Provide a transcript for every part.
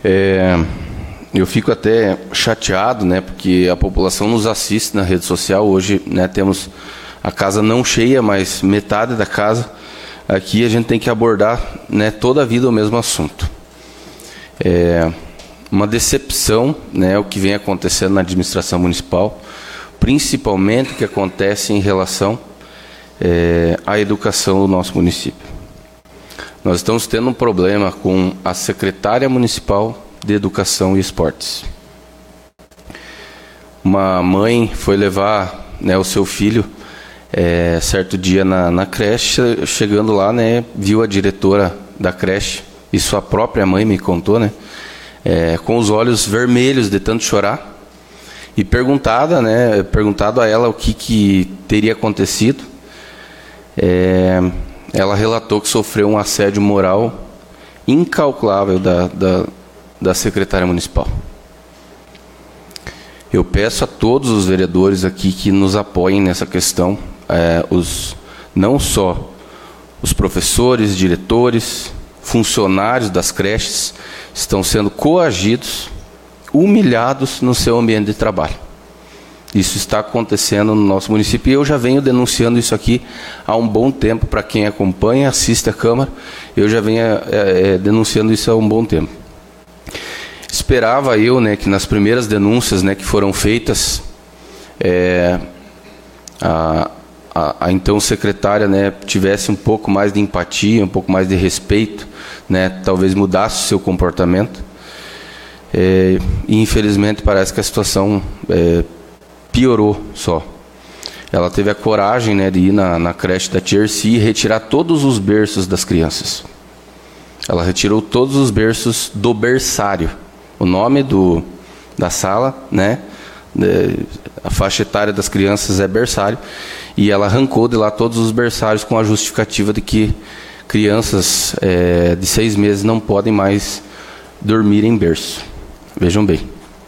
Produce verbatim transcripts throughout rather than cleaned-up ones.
É, eu fico até chateado, né, porque a população nos assiste na rede social. Hoje, né, temos a casa não cheia, mas metade da casa. Aqui a gente tem que abordar, né, toda a vida o mesmo assunto. É uma decepção, né, o que vem acontecendo na administração municipal, principalmente o que acontece em relação é, à educação do nosso município. Nós estamos tendo um problema com a secretária municipal de Educação e Esportes. Uma mãe foi levar, né, o seu filho é, certo dia na, na creche, chegando lá, né, viu a diretora da creche, e sua própria mãe me contou, né, é, com os olhos vermelhos de tanto chorar, e perguntada, né, perguntado a ela o que, que teria acontecido. É, ela relatou que sofreu um assédio moral incalculável da, da, da secretária municipal. Eu peço a todos os vereadores aqui que nos apoiem nessa questão, é, os, não só os professores, diretores, funcionários das creches estão sendo coagidos, humilhados no seu ambiente de trabalho. Isso está acontecendo no nosso município e eu já venho denunciando isso aqui há um bom tempo. Para quem acompanha, assiste a Câmara, eu já venho é, é, denunciando isso há um bom tempo. Esperava eu, né, que nas primeiras denúncias, né, que foram feitas, é, a, a, a então secretária, né, tivesse um pouco mais de empatia, um pouco mais de respeito, né, talvez mudasse o seu comportamento. É, e infelizmente parece que a situação é, piorou só. Ela teve a coragem, né, de ir na, na creche da Tiercy e retirar todos os berços das crianças. Ela retirou todos os berços do berçário. O nome do, da sala, né, de, a faixa etária das crianças é berçário, e ela arrancou de lá todos os berçários com a justificativa de que crianças é, de seis meses não podem mais dormir em berço. Vejam bem.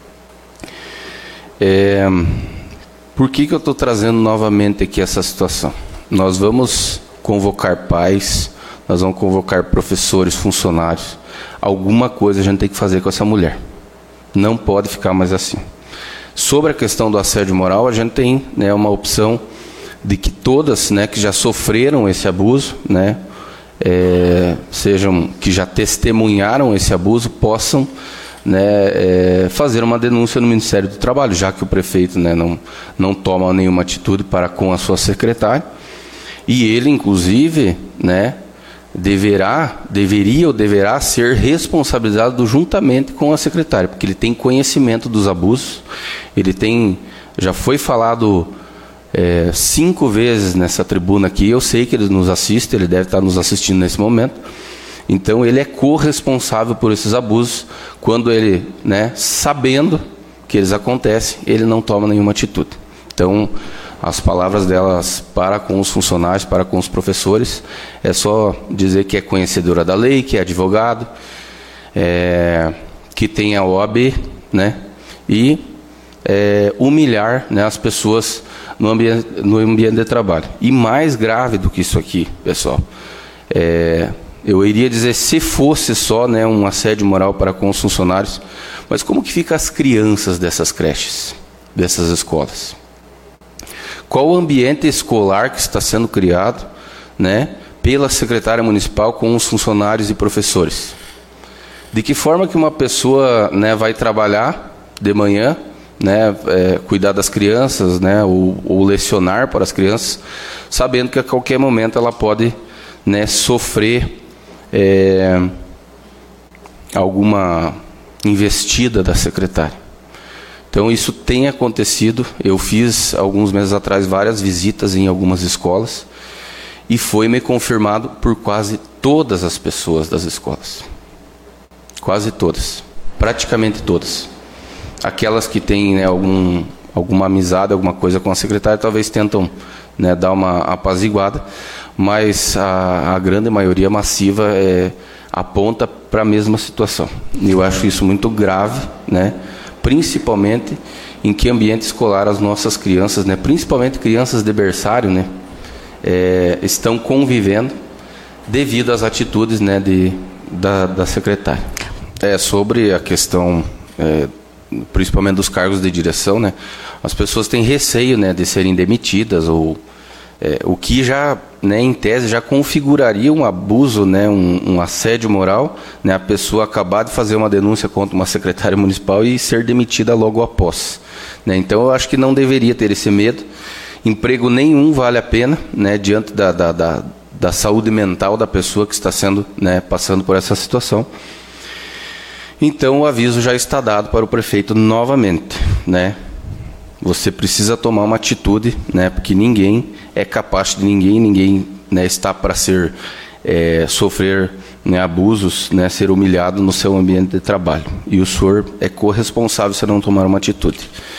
É, por que que eu estou trazendo novamente aqui essa situação? Nós vamos convocar pais, nós vamos convocar professores, funcionários. Alguma coisa a gente tem que fazer com essa mulher. Não pode ficar mais assim. Sobre a questão do assédio moral, a gente tem, né, uma opção de que todas, né, que já sofreram esse abuso, né, é, sejam que já testemunharam esse abuso, possam, né, é, fazer uma denúncia no Ministério do Trabalho, já que o prefeito, né, não, não toma nenhuma atitude para com a sua secretária. E ele, inclusive, né, deverá, deveria ou deverá ser responsabilizado juntamente com a secretária, porque ele tem conhecimento dos abusos, ele tem, já foi falado é, cinco vezes nessa tribuna aqui, eu sei que ele nos assiste, ele deve estar nos assistindo nesse momento. Então ele é corresponsável por esses abusos, quando ele, né, sabendo que eles acontecem, ele não toma nenhuma atitude. Então, as palavras delas para com os funcionários, para com os professores, é só dizer que é conhecedora da lei, que é advogado, é, que tem a O A B, né, e é, humilhar, né, as pessoas no ambiente, no ambiente de trabalho. E mais grave do que isso aqui, pessoal, é... eu iria dizer, se fosse só, né, um assédio moral para com os funcionários, mas como que fica as crianças dessas creches, dessas escolas? Qual o ambiente escolar que está sendo criado, né, pela secretária municipal com os funcionários e professores? De que forma que uma pessoa, né, vai trabalhar de manhã, né, é, cuidar das crianças, né, ou, ou lecionar para as crianças, sabendo que a qualquer momento ela pode, né, sofrer É, alguma investida da secretária. Então isso tem acontecido. Eu fiz alguns meses atrás várias visitas em algumas escolas e foi me confirmado por quase todas as pessoas das escolas, quase todas, praticamente todas. Aquelas que têm, né, algum, alguma amizade, alguma coisa com a secretária, talvez tentam, né, dar uma apaziguada, mas a, a grande maioria massiva é, aponta para a mesma situação. E eu acho isso muito grave, né? Principalmente em que ambiente escolar as nossas crianças, né, principalmente crianças de berçário, né, é, estão convivendo devido às atitudes, né, de, da, da secretária. É, sobre a questão, é, principalmente dos cargos de direção, né? As pessoas têm receio, né, de serem demitidas, ou é, o que já, né, em tese, já configuraria um abuso, né, um, um assédio moral, né, a pessoa acabar de fazer uma denúncia contra uma secretária municipal e ser demitida logo após. Né? Então, eu acho que não deveria ter esse medo. Emprego nenhum vale a pena, né, diante da, da, da, da saúde mental da pessoa que está sendo, né, passando por essa situação. Então, o aviso já está dado para o prefeito novamente, né? Você precisa tomar uma atitude, né? Porque ninguém é capaz de ninguém, ninguém, né, está para ser é, sofrer, né, abusos, né, ser humilhado no seu ambiente de trabalho. E o senhor é corresponsável se não tomar uma atitude.